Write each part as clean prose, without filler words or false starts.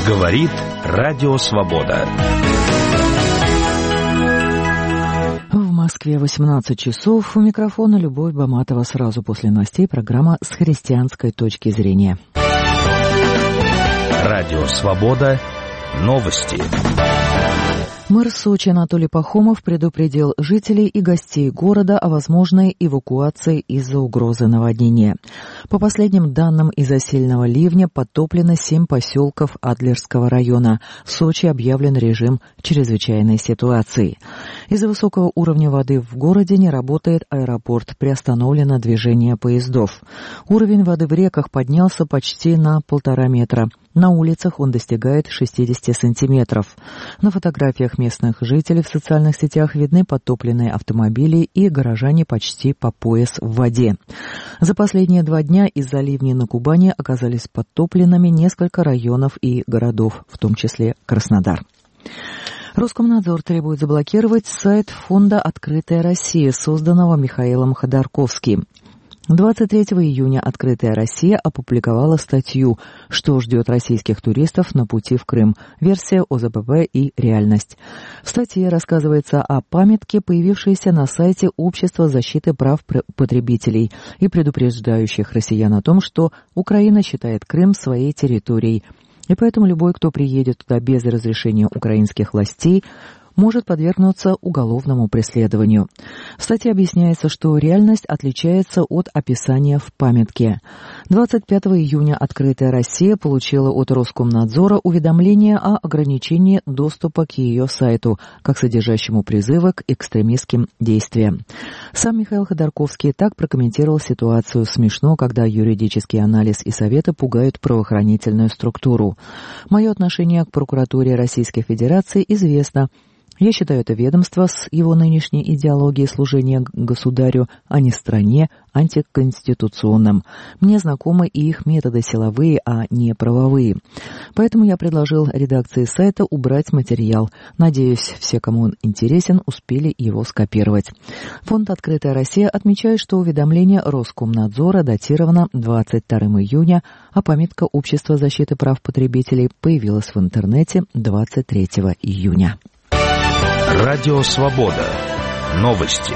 Говорит Радио Свобода. В Москве 18 часов. У микрофона Любовь Баматова. Сразу после новостей программа «С христианской точки зрения». Радио Свобода. Новости. Мэр Сочи Анатолий Пахомов предупредил жителей и гостей города о возможной эвакуации из-за угрозы наводнения. По последним данным, из-за сильного ливня подтоплено 7 поселков Адлерского района. В Сочи объявлен режим чрезвычайной ситуации. Из-за высокого уровня воды в городе не работает аэропорт, приостановлено движение поездов. Уровень воды в реках поднялся почти на 1,5 метра. На улицах он достигает 60 сантиметров. На фотографиях местных жителей в социальных сетях видны подтопленные автомобили и горожане почти по пояс в воде. За последние 2 дня из-за ливней на Кубани оказались подтопленными несколько районов и городов, в том числе Краснодар. Роскомнадзор требует заблокировать сайт фонда «Открытая Россия», созданного Михаилом Ходорковским. 23 июня «Открытая Россия» опубликовала статью «Что ждет российских туристов на пути в Крым. Версия ОЗПП и реальность». В статье рассказывается о памятке, появившейся на сайте Общества защиты прав потребителей и предупреждающих россиян о том, что Украина считает Крым своей территорией. И поэтому любой, кто приедет туда без разрешения украинских властей, может подвергнуться уголовному преследованию. В статье объясняется, что реальность отличается от описания в памятке. 25 июня «Открытая Россия» получила от Роскомнадзора уведомление о ограничении доступа к ее сайту, как содержащему призывы к экстремистским действиям. Сам Михаил Ходорковский так прокомментировал ситуацию: смешно, когда юридический анализ и советы пугают правоохранительную структуру. Мое отношение к прокуратуре Российской Федерации известно. Я считаю это ведомство с его нынешней идеологией служения государю, а не стране, антиконституционным. Мне знакомы и их методы силовые, а не правовые. Поэтому я предложил редакции сайта убрать материал. Надеюсь, все, кому он интересен, успели его скопировать. Фонд «Открытая Россия» отмечает, что уведомление Роскомнадзора датировано 22 июня, а памятка Общества защиты прав потребителей появилась в интернете 23 июня. Радио Свобода. Новости.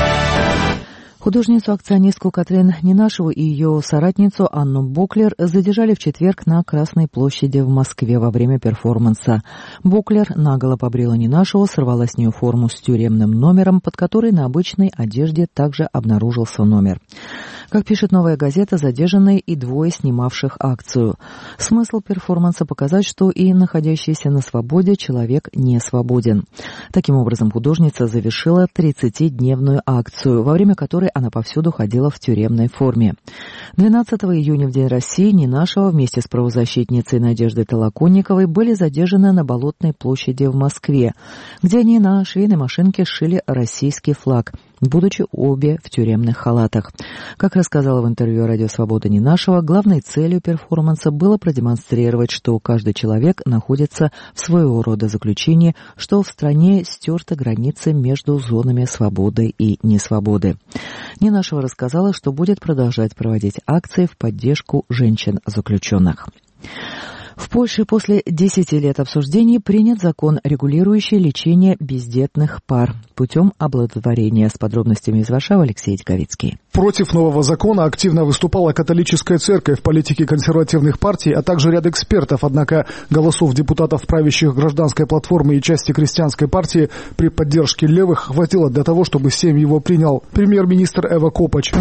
Художницу-акционистку Катрин Ненашеву и ее соратницу Анну Боклер задержали в четверг на Красной площади в Москве во время перформанса. Боклер наголо побрила Ненашеву, сорвала с нее форму с тюремным номером, под которой на обычной одежде также обнаружился номер. Как пишет «Новая газета», задержанные и 2 снимавших акцию. Смысл перформанса — показать, что и находящийся на свободе человек не свободен. Таким образом, художница завершила 30-дневную акцию, во время которой она повсюду ходила в тюремной форме. 12 июня, в День России, Ненашева вместе с правозащитницей Надеждой Толоконниковой были задержаны на Болотной площади в Москве, где они на швейной машинке сшили российский флаг, будучи обе в тюремных халатах. Как рассказала в интервью «Радио Свобода» Ненашева, главной целью перформанса было продемонстрировать, что каждый человек находится в своего рода заключении, что в стране стерты границы между зонами свободы и несвободы. Ненашева рассказала, что будет продолжать проводить акции в поддержку женщин-заключенных. В Польше после 10 лет обсуждений принят закон, регулирующий лечение бездетных пар путем оплодотворения. С подробностями из Варшавы Алексей Дьковицкий. Против нового закона активно выступала католическая церковь, политики консервативных партий, а также ряд экспертов. Однако голосов депутатов правящих Гражданской платформы и части Крестьянской партии при поддержке левых хватило для того, чтобы Сейм его принял. Премьер-министр Эва Копач.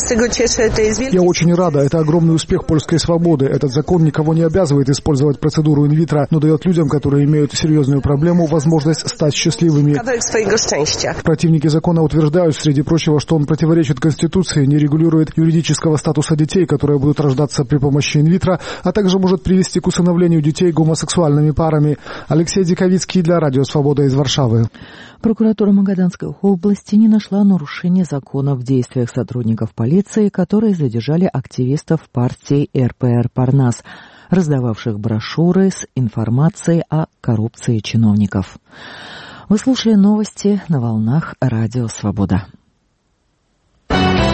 Я очень рада. Это огромный успех польской свободы. Этот закон никого не обязывает использовать процедуру инвитро, но дает людям, которые имеют серьезную проблему, возможность стать счастливыми. Противники закона утверждают, среди прочего, что он противоречит Конституции, не регулирует юридического статуса детей, которые будут рождаться при помощи инвитро, а также может привести к усыновлению детей гомосексуальными парами. Алексей Диковицкий для Радио Свобода из Варшавы. Прокуратура Магаданской области не нашла нарушения закона в действиях сотрудников полиции, которые задержали активистов партии РПР «Парнас», раздававших брошюры с информацией о коррупции чиновников. Вы слушали новости на волнах Радио Свобода.